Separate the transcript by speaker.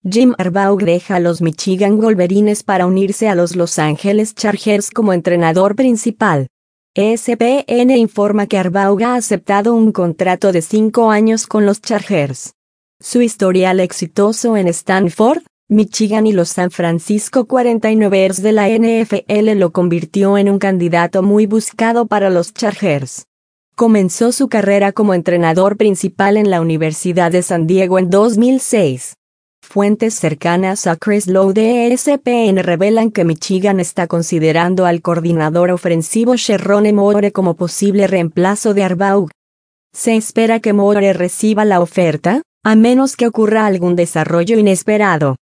Speaker 1: Jim Harbaugh deja a los Michigan Wolverines para unirse a los Los Angeles Chargers como entrenador principal. ESPN informa que Harbaugh ha aceptado un contrato de 5 años con los Chargers. Su historial exitoso en Stanford, Michigan y los San Francisco 49ers de la NFL lo convirtió en un candidato muy buscado para los Chargers. Comenzó su carrera como entrenador principal en la Universidad de San Diego en 2006. Fuentes cercanas a Chris Lowe de ESPN revelan que Michigan está considerando al coordinador ofensivo Sherrone Moore como posible reemplazo de Harbaugh. Se espera que Moore reciba la oferta, a menos que ocurra algún desarrollo inesperado.